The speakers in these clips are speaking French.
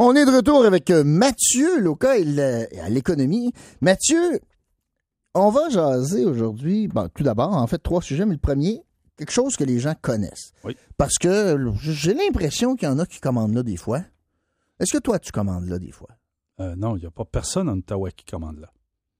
On est de retour avec Mathieu Loca à l'économie. Mathieu, on va jaser aujourd'hui, tout d'abord, en fait, 3 sujets, mais le premier, quelque chose que les gens connaissent. Oui. Parce que j'ai l'impression qu'il y en a qui commandent là des fois. Est-ce que toi, tu commandes là des fois? Non, il n'y a pas personne en Ottawa qui commande là.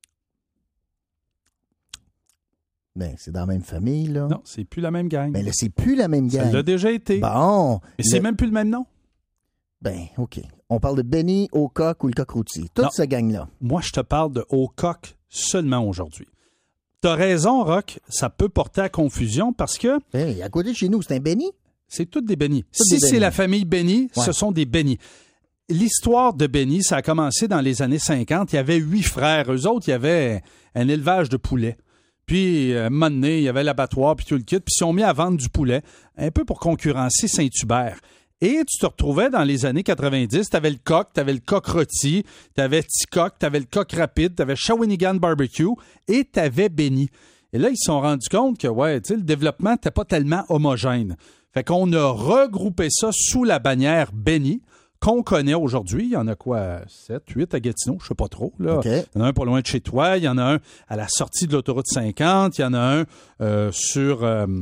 Ben, c'est dans la même famille, là. Non, c'est plus la même gang. Ben là, c'est plus la même gang. Ça l'a déjà été. Bon. Et c'est même plus le même nom. Ben, OK. On parle de Benny, Ocock ou le Coq-Rôti. Toute cette gang-là. Moi, je te parle de Ocock seulement aujourd'hui. T'as raison, Rock, ça peut porter à confusion parce que... Hey, à côté de chez nous, c'est un Benny? C'est toutes des Benny. Toutes Si des c'est Benny. la famille Benny, Ouais. ce sont des Benny. L'histoire de Benny, ça a commencé dans les années 50. Il y avait 8 frères. Eux autres, il y avait un élevage de poulets. Puis, à un moment donné, il y avait l'abattoir, puis tout le kit. Puis, ils sont mis à vendre du poulet, un peu pour concurrencer Saint-Hubert. Et tu te retrouvais dans les années 90, tu avais le coq, tu avais le coq rôti, tu avais Ticoc, tu avais le coq rapide, tu avais Shawinigan Barbecue et tu avais Benny. Et là, ils se sont rendus compte que, le développement n'était pas tellement homogène. Fait qu'on a regroupé ça sous la bannière Benny, qu'on connaît aujourd'hui. Il y en a 7, 8 à Gatineau, je sais pas trop. Là. Okay. Il y en a un pas loin de chez toi, il y en a un à la sortie de l'autoroute 50, il y en a un sur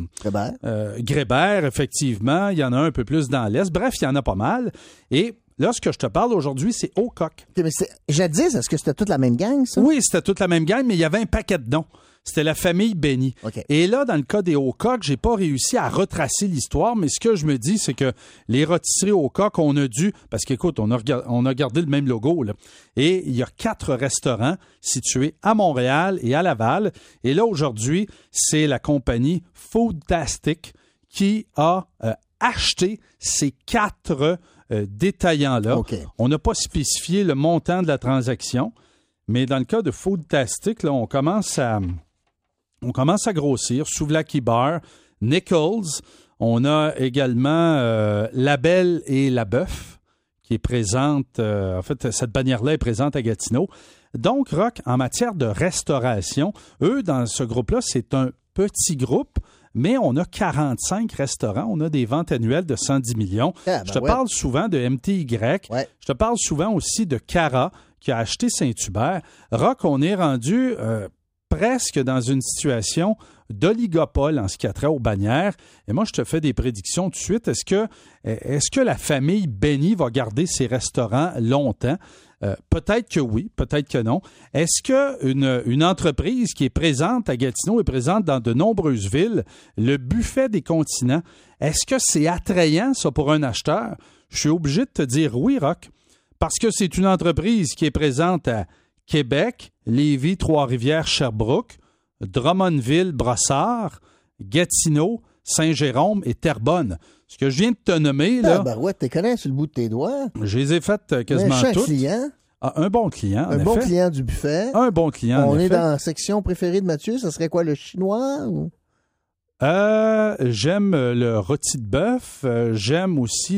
Grébert, effectivement. Il y en a un peu plus dans l'Est. Bref, il y en a pas mal. Et là, ce que je te parle aujourd'hui, c'est Ocock. Okay, mais jadis, est-ce que c'était toute la même gang, ça? Oui, c'était toute la même gang, mais il y avait un paquet de noms. C'était la famille Benny. Okay. Et là, dans le cas des Ocock, j'ai pas réussi à retracer l'histoire, mais ce que je me dis, c'est que les rôtisseries Ocock, on a dû... Parce qu'écoute, on a gardé le même logo, là. Et il y a 4 restaurants situés à Montréal et à Laval. Et là, aujourd'hui, c'est la compagnie Foodtastic qui a acheté ces 4 détaillants-là. Okay. On n'a pas spécifié le montant de la transaction, mais dans le cas de Foodtastic, là, on commence à grossir. Souvlaki Bar, Nichols. On a également La Belle et La Bœuf qui est présente. En fait, cette bannière-là est présente à Gatineau. Donc, Rock, en matière de restauration, eux, dans ce groupe-là, c'est un petit groupe, mais on a 45 restaurants. On a des ventes annuelles de 110 millions. Je te parle souvent de MTY. Ouais. Je te parle souvent aussi de Cara, qui a acheté Saint-Hubert. Rock, on est rendu presque dans une situation d'oligopole en ce qui a trait aux bannières. Et moi, je te fais des prédictions tout de suite. Est-ce que la famille Benny va garder ses restaurants longtemps? Peut-être que oui, peut-être que non. Est-ce qu'une entreprise qui est présente à Gatineau est présente dans de nombreuses villes, le buffet des continents, est-ce que c'est attrayant, ça, pour un acheteur? Je suis obligé de te dire oui, Rock, parce que c'est une entreprise qui est présente à Québec, Lévis, Trois-Rivières, Sherbrooke, Drummondville, Brossard, Gatineau, Saint-Jérôme et Terrebonne. Ce que je viens de te nommer, là... tu connais sur le bout de tes doigts. Je les ai faites quasiment toutes. Client. Ah, un bon client, en Un effet. bon client du buffet. Un bon client, On en est effet. dans la section préférée de Mathieu. Ça serait quoi, le chinois? Ou... J'aime le rôti de bœuf. J'aime aussi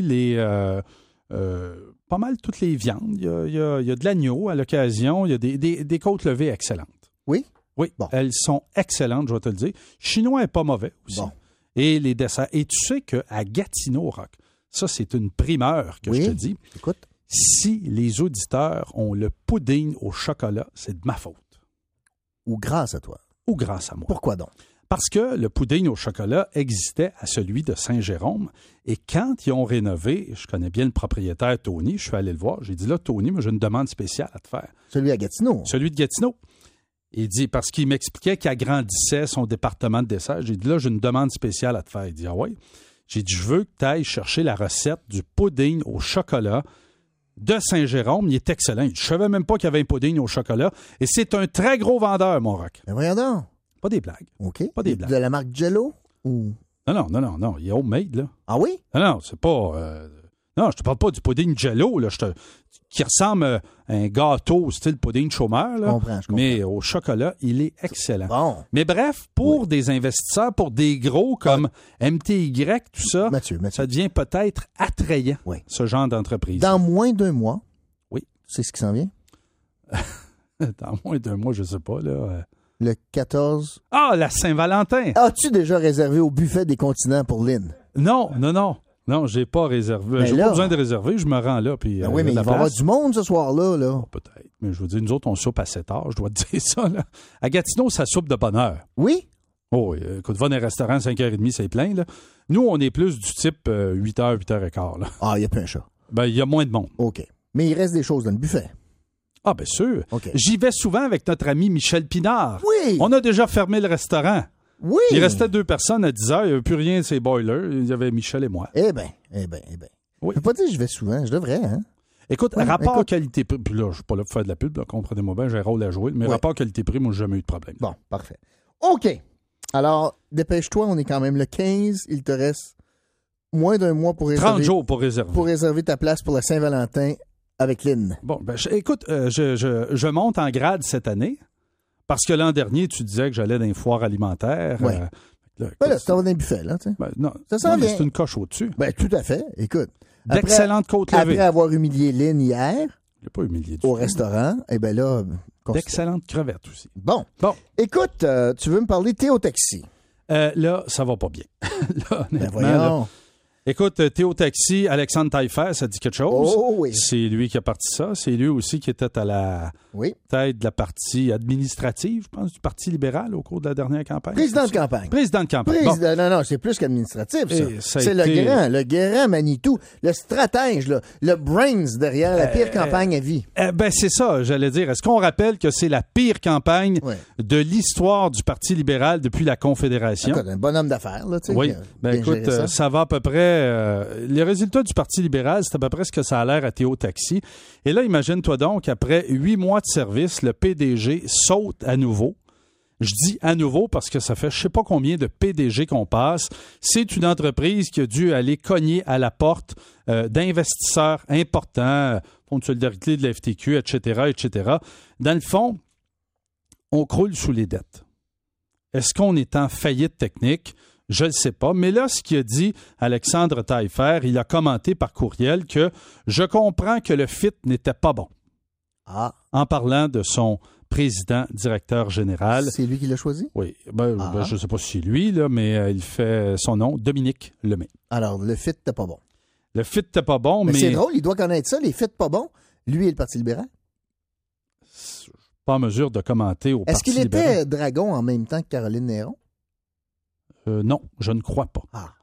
pas mal toutes les viandes. Il y a de l'agneau à l'occasion. Il y a des côtes levées excellentes. Oui? Oui, bon. Elles sont excellentes, je vais te le dire. Chinois n'est pas mauvais aussi. Bon. Et les desserts. Et tu sais qu'à Gatineau, Rock, ça, c'est une primeur que je te dis. Écoute. Si les auditeurs ont le pudding au chocolat, c'est de ma faute. Ou grâce à toi. Ou grâce à moi. Pourquoi donc? Parce que le pudding au chocolat existait à celui de Saint-Jérôme. Et quand ils ont rénové, je connais bien le propriétaire Tony, je suis allé le voir. J'ai dit là, Tony, moi, j'ai une demande spéciale à te faire. Celui à Gatineau? Celui de Gatineau. Il dit, parce qu'il m'expliquait qu'il agrandissait son département de dessert. J'ai dit là, j'ai une demande spéciale à te faire. Il dit, ah ouais. J'ai dit, je veux que tu ailles chercher la recette du pudding au chocolat de Saint-Jérôme. Il est excellent. Je ne savais même pas qu'il y avait un pudding au chocolat. Et c'est un très gros vendeur, mon Rock. Mais voyons donc. Pas des blagues. OK. Pas des blagues. De la marque Jello? Ou... Non. Il est homemade, là. Ah oui? Non, c'est pas... Non, je te parle pas du pudding Jello, là, qui ressemble à un gâteau style pudding chômeur, là. Je comprends. Mais au chocolat, il est excellent. Bon. Mais bref, pour des investisseurs, pour des gros comme MTY, tout ça, Mathieu. ça devient peut-être attrayant, ce genre d'entreprise. Dans moins d'1 mois, oui. C'est ce qui s'en vient? Dans moins d'1 mois, je sais pas, là... Le 14... Ah, la Saint-Valentin! As-tu déjà réservé au buffet des continents pour Lynn? Non. Non, j'ai pas réservé. Ben J'ai là- pas besoin de réserver, je me rends là. Puis, Ben oui, mais il va y avoir du monde ce soir-là. Là. Peut-être. Mais je veux dire, nous autres, on soupe à 7 heures, je dois te dire ça. Là. À Gatineau, ça soupe de bonne heure. Oui? Oh, oui, écoute, va dans un restaurant, 5h30, c'est plein. Là. Nous, on est plus du type 8h, 8h15. Là. Ah, il n'y a pas un chat. Ben, il y a moins de monde. OK. Mais il reste des choses dans le buffet. Ah, bien sûr. OK. J'y vais souvent avec notre ami Michel Pinard. Oui! On a déjà fermé le restaurant. Oui! Il restait 2 personnes à 10 heures. Il n'y avait plus rien de ces boilers. Il y avait Michel et moi. Eh bien. Oui. Je peux pas dire que je vais souvent. Je devrais, hein? Écoute, Oui, rapport écoute. qualité-prix, puis là, je suis pas là pour faire de la pub, là, comprenez-moi bien, j'ai un rôle à jouer, mais Oui. rapport qualité-prix, moi, j'ai jamais eu de problème. Bon, parfait. OK. Alors, dépêche-toi, on est quand même le 15. Il te reste moins d'un mois pour 30 réserver, jours pour réserver. pour réserver ta place pour la Saint-Valentin avec Lynn. Bon, ben, écoute, je monte en grade cette année, parce que l'an dernier, tu disais que j'allais dans les foires alimentaires. Ouais. Là, écoute, Ben là, tu t'en vas dans les buffets, là, tu sais. ben, non, Ça s'en mais vient. c'est une coche au-dessus. Ben, tout à fait. Écoute. après- D'excellentes côtes levées. Après avoir humilié Lynn hier Je l'ai pas humilié du au tout. restaurant, eh bien là, D'excellentes crevettes aussi. Bon. Bon. Écoute, tu veux me parler de Théo Taxi? Là, ça va pas bien. Là, Ben honnêtement, là. voyons. Écoute, Théo Taxi, Alexandre Taillefer, ça dit quelque chose? Oh oui. C'est lui qui a parti ça. C'est lui aussi qui était à la Oui. tête de la partie administrative, je pense, du Parti libéral au cours de la dernière campagne. Président de campagne. Président de campagne. Bon. Non, c'est plus qu'administratif, ça. Et ça a C'est été- le grand Manitou, le stratège, là, le brains derrière la pire campagne à vie. Ben, c'est ça, j'allais dire. Est-ce qu'on rappelle que c'est la pire campagne Ouais. de l'histoire du Parti libéral depuis la Confédération? Écoute, un bonhomme d'affaires, là, tu sais. Oui. qui a Ben, bien écoute, géré ça. ça va à peu près. Les résultats du Parti libéral, c'est à peu près ce que ça a l'air à Théo Taxi. Et là, imagine-toi donc, après 8 mois de service, le PDG saute à nouveau. Je dis à nouveau parce que ça fait je sais pas combien de PDG qu'on passe. C'est une entreprise qui a dû aller cogner à la porte d'investisseurs importants, Fonds de solidarité de la FTQ, etc., etc. Dans le fond, on croule sous les dettes. Est-ce qu'on est en faillite technique? Je ne le sais pas. Mais là, ce qu'il a dit Alexandre Taillefer, il a commenté par courriel que je comprends que le fit n'était pas bon. Ah, En parlant de son président, directeur général. c'est lui qui l'a choisi? Oui, Ah. je ne sais pas si c'est lui, là, mais il fait son nom, Dominique Lemay. Alors, le fit n'était pas bon. Le fit n'était pas bon, Mais mais c'est drôle, il doit connaître ça, les fits pas bons. Lui et le Parti libéral. pas en mesure de commenter au Est-ce Parti qu'il libéral. était dragon en même temps que Caroline Néron? Non, je ne crois pas. Ah.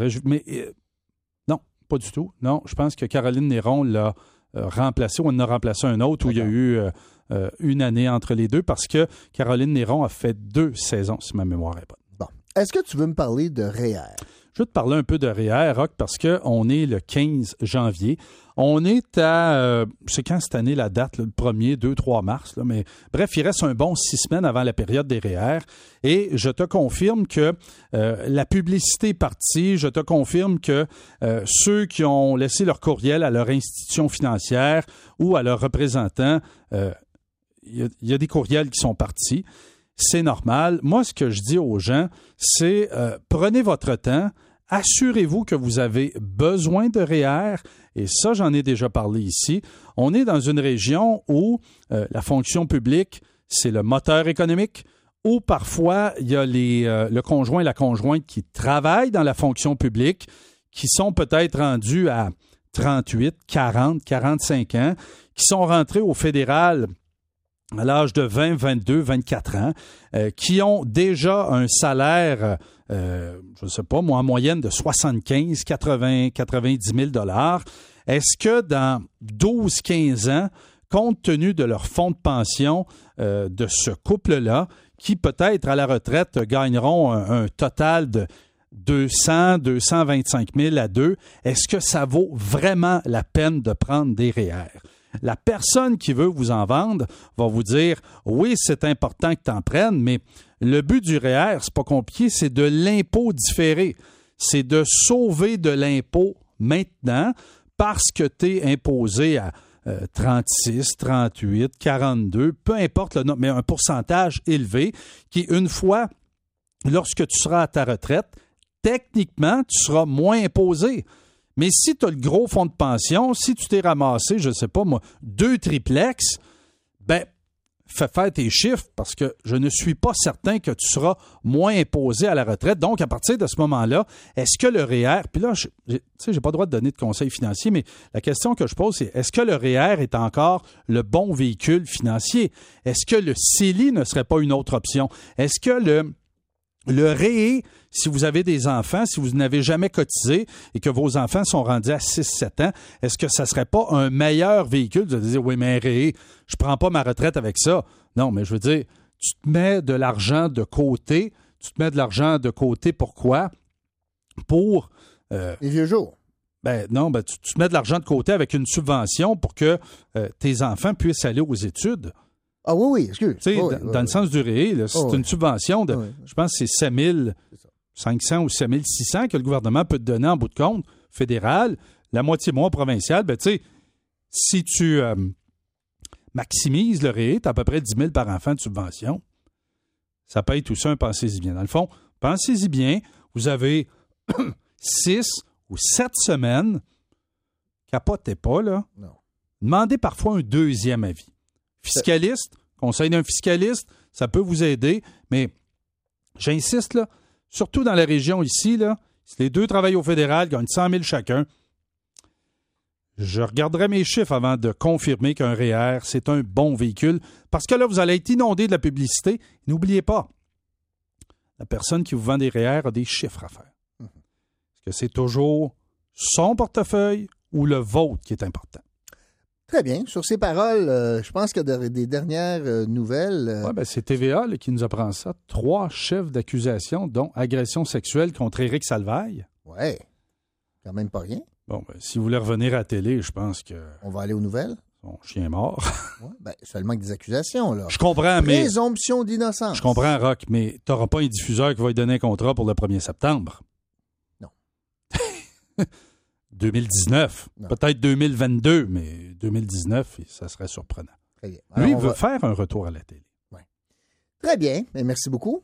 Non, pas du tout. Non, je pense que Caroline Néron l'a remplacé ou elle en a remplacé un autre où il y a eu une année entre les deux parce que Caroline Néron a fait 2 saisons, si ma mémoire est bonne. Bon. Est-ce que tu veux me parler de REER? Je vais te parler un peu de REER, Rock, parce qu'on est le 15 janvier. On est à... c'est quand cette année la date, là, le 1er, 2, 3 mars. Là, mais bref, il reste un bon 6 semaines avant la période des REER. Et je te confirme que la publicité est partie. Je te confirme que ceux qui ont laissé leur courriel à leur institution financière ou à leurs représentants, il y a des courriels qui sont partis. C'est normal. Moi, ce que je dis aux gens, c'est prenez votre temps, assurez-vous que vous avez besoin de REER, et ça, j'en ai déjà parlé ici. On est dans une région où la fonction publique, c'est le moteur économique, où parfois, il y a le conjoint et la conjointe qui travaillent dans la fonction publique, qui sont peut-être rendus à 38, 40, 45 ans, qui sont rentrés au fédéral à l'âge de 20, 22, 24 ans, qui ont déjà un salaire, je ne sais pas, moi, en moyenne de 75, 80, 90 000 $. Est-ce que dans 12, 15 ans, compte tenu de leur fonds de pension de ce couple-là, qui peut-être à la retraite gagneront un total de 200, 225 000 à deux, est-ce que ça vaut vraiment la peine de prendre des REER? La personne qui veut vous en vendre va vous dire « Oui, c'est important que tu en prennes, mais le but du REER, c'est pas compliqué, c'est de l'impôt différé. C'est de sauver de l'impôt maintenant parce que tu es imposé à 36, 38, 42, peu importe le nombre, mais un pourcentage élevé qui, une fois, lorsque tu seras à ta retraite, techniquement, tu seras moins imposé. Mais si tu as le gros fonds de pension, si tu t'es ramassé, je ne sais pas moi, 2 triplex, ben fais faire tes chiffres parce que je ne suis pas certain que tu seras moins imposé à la retraite. Donc, à partir de ce moment-là, est-ce que le REER, puis là, j'ai pas le droit de donner de conseils financiers, mais la question que je pose, c'est est-ce que le REER est encore le bon véhicule financier? Est-ce que le CELI ne serait pas une autre option? Est-ce que le REE, si vous avez des enfants, si vous n'avez jamais cotisé et que vos enfants sont rendus à 6-7 ans, est-ce que ça ne serait pas un meilleur véhicule de dire, oui, mais un REE, je ne prends pas ma retraite avec ça. Non, mais je veux dire, tu te mets de l'argent de côté. Tu te mets de l'argent de côté, pourquoi? Pour... les vieux jours. Tu te mets de l'argent de côté avec une subvention pour que tes enfants puissent aller aux études. Ah oui, excuse. Dans le sens du REE, là, c'est une subvention de, je pense que c'est 7 500 ou 7 600 que le gouvernement peut te donner en bout de compte, fédéral, la moitié moins provinciale. Si tu maximises le REE, tu as à peu près 10 000 par enfant de subvention. Ça paye tout ça, pensez-y bien. Dans le fond, pensez-y bien, vous avez 6 ou 7 semaines, capotez pas, là. Non. Demandez parfois un deuxième avis. Fiscaliste, conseil d'un fiscaliste, ça peut vous aider, mais j'insiste, là, surtout dans la région ici, là, si les deux travaillent au fédéral, gagnent 100 000 chacun, je regarderai mes chiffres avant de confirmer qu'un REER, c'est un bon véhicule, parce que là, vous allez être inondé de la publicité. N'oubliez pas, la personne qui vous vend des REER a des chiffres à faire. Est-ce que c'est toujours son portefeuille ou le vôtre qui est important? Très bien. Sur ces paroles, je pense qu'il y a des dernières nouvelles. C'est TVA qui nous apprend ça. 3 chefs d'accusation, dont agression sexuelle contre Éric Salvaille. Oui. Quand même pas rien. Si vous voulez revenir à la télé, je pense que... On va aller aux nouvelles. Son chien est mort. Seulement que des accusations, là. Je comprends, mais... Présomption d'innocence. Je comprends, Rock, mais tu n'auras pas un diffuseur qui va lui donner un contrat pour le 1er septembre. Non. 2019. Non. Peut-être 2022, mais 2019, ça serait surprenant. Très bien. Alors, lui, il veut faire un retour à la télé. Ouais. Très bien. Merci beaucoup.